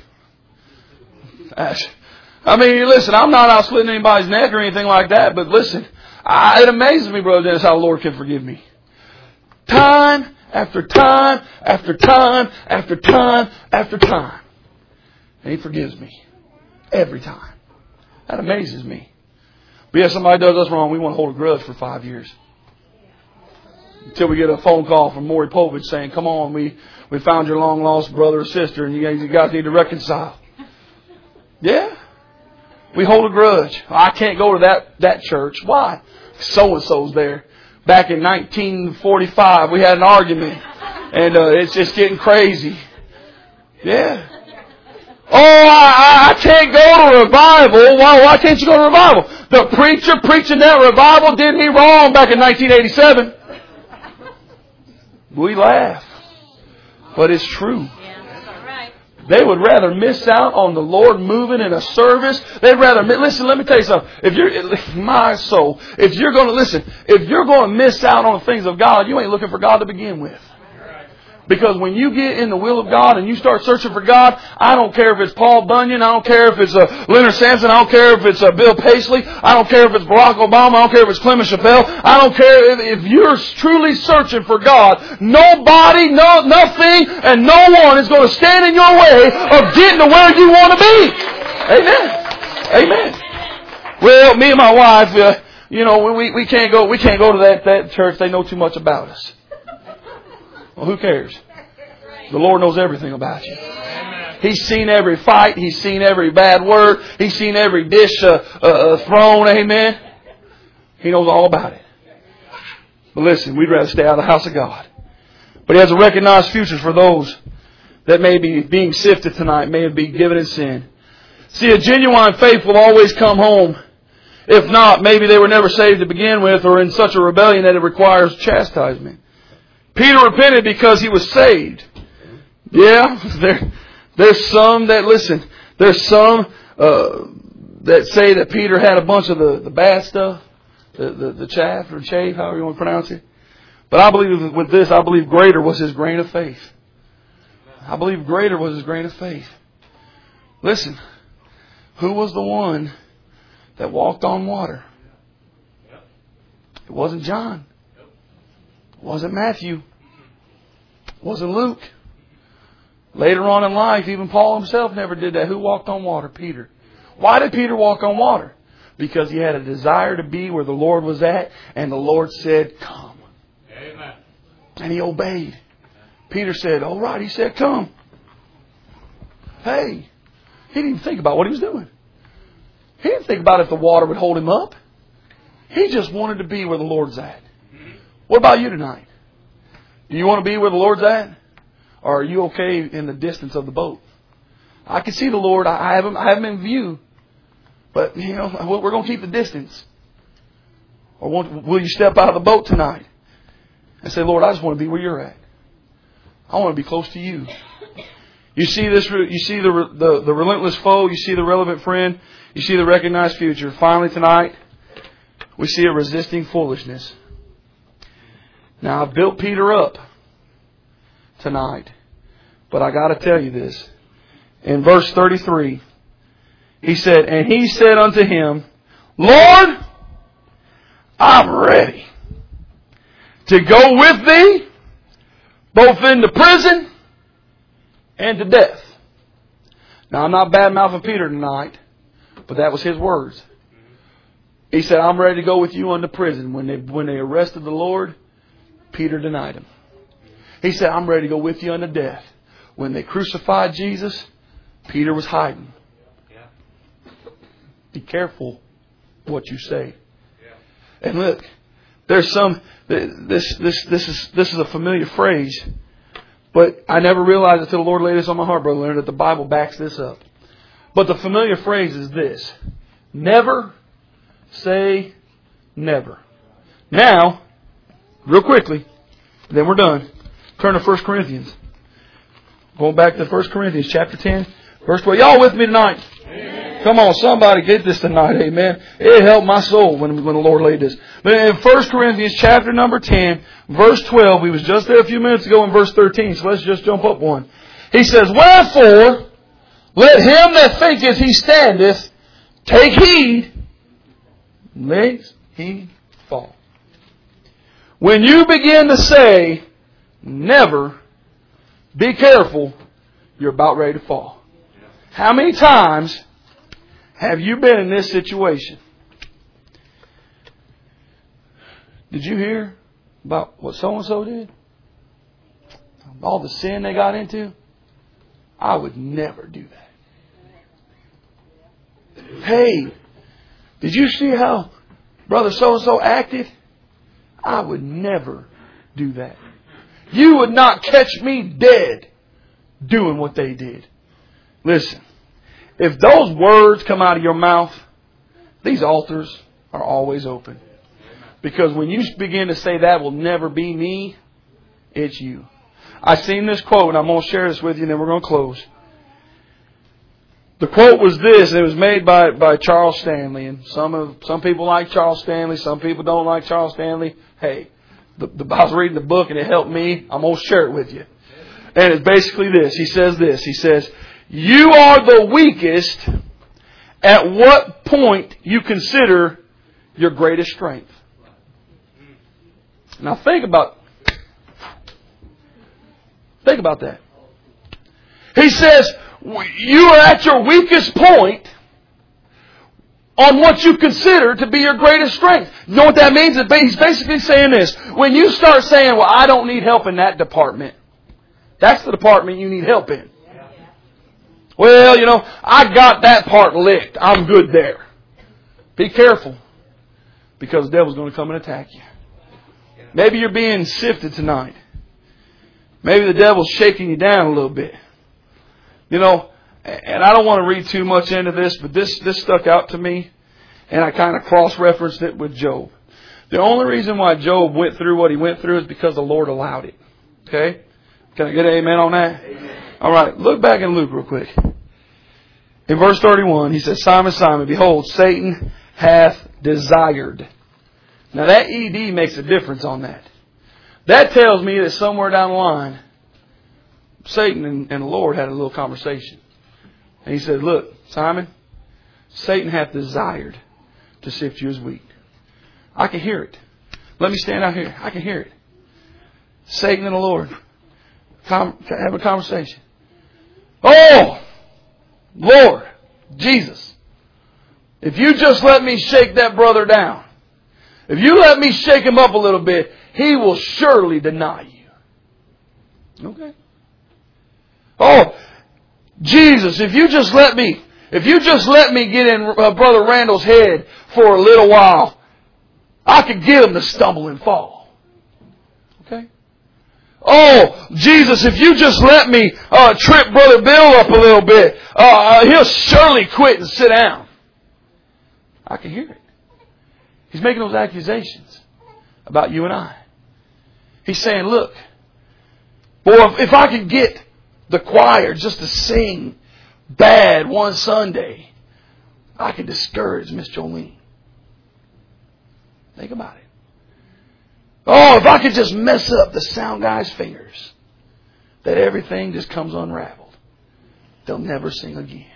I mean, listen, I'm not out slitting anybody's neck or anything like that, but listen, it amazes me, Brother Dennis, how the Lord can forgive me. Time after time after time after time after time. And He forgives me. Every time. That amazes me. But yeah, somebody does us wrong, we want to hold a grudge for 5 years. Until we get a phone call from Maury Povich saying, come on, we found your long lost brother or sister and you guys need to reconcile. Yeah. We hold a grudge. I can't go to that church. Why? So-and-so's there. Back in 1945, we had an argument. And it's just getting crazy. Yeah. Oh, I can't go to revival. Why can't you go to revival? The preacher preaching that revival did me wrong back in 1987. We laugh. But it's true. They would rather miss out on the Lord moving in a service. They'd rather listen. Let me tell you something. If you're going to miss out on the things of God, you ain't looking for God to begin with. Because when you get in the will of God and you start searching for God, I don't care if it's Paul Bunyan, I don't care if it's Leonard Sampson, I don't care if it's Bill Paisley, I don't care if it's Barack Obama, I don't care if it's Clement Chappelle, I don't care if you're truly searching for God. Nobody, nothing, and no one is going to stand in your way of getting to where you want to be. Amen. Amen. Well, me and my wife, we can't go to that church. They know too much about us. Well, who cares? The Lord knows everything about you. He's seen every fight. He's seen every bad word. He's seen every dish thrown. Amen. He knows all about it. But listen, we'd rather stay out of the house of God. But He has a recognized future for those that may be being sifted tonight, may be given in sin. See, a genuine faith will always come home. If not, maybe they were never saved to begin with, or in such a rebellion that it requires chastisement. Peter repented because he was saved. Yeah, there's some that, listen, there's some that say that Peter had a bunch of the bad stuff, the chaff or chafe, however you want to pronounce it. But I believe with this, I believe greater was his grain of faith. I believe greater was his grain of faith. Listen, who was the one that walked on water? It wasn't John. It wasn't Matthew. It wasn't Luke. Later on in life, even Paul himself never did that. Who walked on water? Peter. Why did Peter walk on water? Because he had a desire to be where the Lord was at, and the Lord said, come. Amen. And he obeyed. Peter said, all right. He said, come. Hey. He didn't even think about what he was doing. He didn't think about if the water would hold him up. He just wanted to be where the Lord's at. What about you tonight? Do you want to be where the Lord's at? Or are you okay in the distance of the boat? I can see the Lord. I have him in view. But, we're going to keep the distance. Or will you step out of the boat tonight and say, Lord, I just want to be where you're at. I want to be close to you. You see this. You see the relentless foe. You see the relevant friend. You see the recognized future. Finally tonight, we see a resisting foolishness. Now, I've built Peter up tonight, but I got to tell you this. In verse 33, he said, and he said unto him, Lord, I'm ready to go with thee both into prison and to death. Now, I'm not bad-mouthing Peter tonight, but that was his words. He said, I'm ready to go with you unto prison. When they arrested the Lord, Peter denied him. He said, I'm ready to go with you unto death. When they crucified Jesus, Peter was hiding. Be careful what you say. And look, there's some. This is a familiar phrase, but I never realized until the Lord laid this on my heart, Brother Leonard, that the Bible backs this up. But the familiar phrase is this: never say never. Now, real quickly, then we're done. Turn to 1 Corinthians. Going back to 1 Corinthians chapter 10, verse 12. Y'all with me tonight? Amen. Come on, somebody get this tonight. Amen. It helped my soul when the Lord laid this. But in 1 Corinthians chapter number 10, verse 12, we was just there a few minutes ago in verse 13, so let's just jump up one. He says, wherefore, let him that thinketh he standeth take heed, lest he fall. When you begin to say, never, be careful, you're about ready to fall. How many times have you been in this situation? Did you hear about what so-and-so did? All the sin they got into? I would never do that. Hey, did you see how brother so-and-so acted? I would never do that. You would not catch me dead doing what they did. Listen, if those words come out of your mouth, these altars are always open. Because when you begin to say that will never be me, it's you. I seen this quote, and I'm going to share this with you, and then we're going to close. The quote was this, and it was made by Charles Stanley. And some people like Charles Stanley, some people don't like Charles Stanley. Hey, I was reading the book and it helped me. I'm going to share it with you. And it's basically this. He says this. He says, you are the weakest at what point you consider your greatest strength. Now think about that. He says, you are at your weakest point on what you consider to be your greatest strength. You know what that means? He's basically saying this. When you start saying, well, I don't need help in that department. That's the department you need help in. Well, I got that part licked. I'm good there. Be careful. Because the devil's going to come and attack you. Maybe you're being sifted tonight. Maybe the devil's shaking you down a little bit. And I don't want to read too much into this, but this stuck out to me. And I kind of cross-referenced it with Job. The only reason why Job went through what he went through is because the Lord allowed it. Okay? Can I get an amen on that? Amen. All right. Look back in Luke real quick. In verse 31, he says, Simon, Simon, behold, Satan hath desired. Now that ED makes a difference on that. That tells me that somewhere down the line, Satan and the Lord had a little conversation. And he said, look, Simon, Satan hath desired to sift you as wheat. I can hear it. Let me stand out here. I can hear it. Satan and the Lord have a conversation. Oh, Lord, Jesus, if you just let me shake that brother down, if you let me shake him up a little bit, he will surely deny you. Okay. Oh, Jesus, if you just let me get in Brother Randall's head for a little while, I could get him to stumble and fall. Okay? Oh, Jesus, if you just let me trip Brother Bill up a little bit, he'll surely quit and sit down. I can hear it. He's making those accusations about you and I. He's saying, look, boy, if I could get the choir just to sing bad one Sunday, I can discourage Miss Jolene. Think about it. Oh, if I could just mess up the sound guy's fingers, that everything just comes unraveled. They'll never sing again.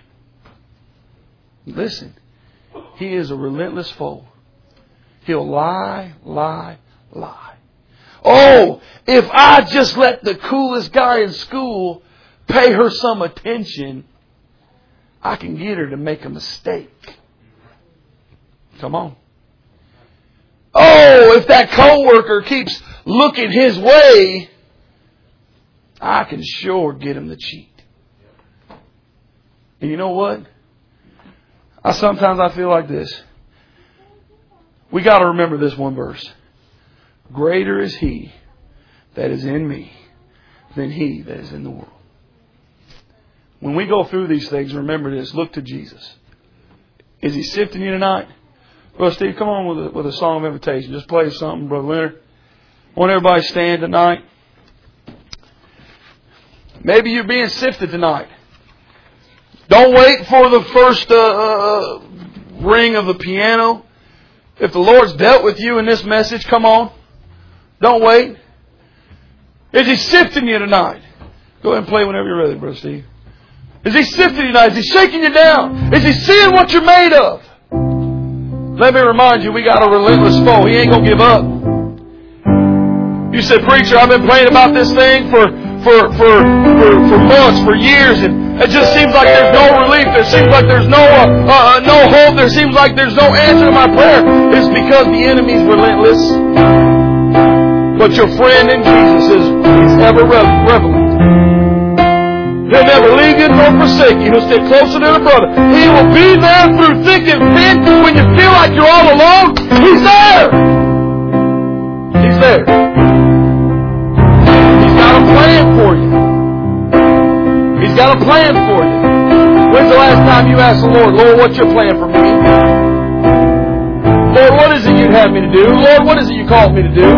Listen, he is a relentless foe. He'll lie, lie, lie. Oh, if I just let the coolest guy in school pay her some attention, I can get her to make a mistake. Come on. Oh, if that coworker keeps looking his way, I can sure get him to cheat. And you know what? Sometimes I feel like this. We got to remember this one verse. Greater is He that is in me than he that is in the world. When we go through these things, remember this. Look to Jesus. Is He sifting you tonight? Brother Steve, come on with a song of invitation. Just play something, Brother Leonard. I want everybody to stand tonight. Maybe you're being sifted tonight. Don't wait for the first ring of the piano. If the Lord's dealt with you in this message, come on. Don't wait. Is He sifting you tonight? Go ahead and play whenever you're ready, Brother Steve. Is He sifting you tonight? Is He shaking you down? Is He seeing what you're made of? Let me remind you, we got a relentless foe. He ain't going to give up. You said, preacher, I've been praying about this thing for months, for years, and it just seems like there's no relief. There seems like there's no hope. There seems like there's no answer to my prayer. It's because the enemy's relentless. But your friend in Jesus is ever relevant. He'll never leave you nor forsake you. He'll stay closer than a brother. He will be there through thick and thin. When you feel like you're all alone, He's there. He's there. He's got a plan for you. He's got a plan for you. When's the last time you asked the Lord, Lord, what's your plan for me? Lord, what is it you'd have me to do? Lord, what is it you called me to do?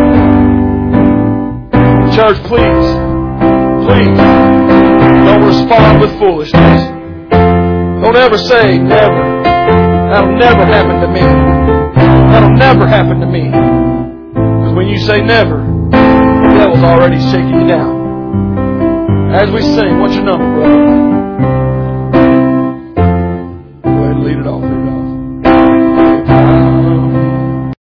Church, please, don't respond with foolishness. Don't ever say never. That'll never happen to me. That'll never happen to me. Because when you say never, the devil's already shaking you down. As we sing, what's your number, brother? Go ahead and lead it off.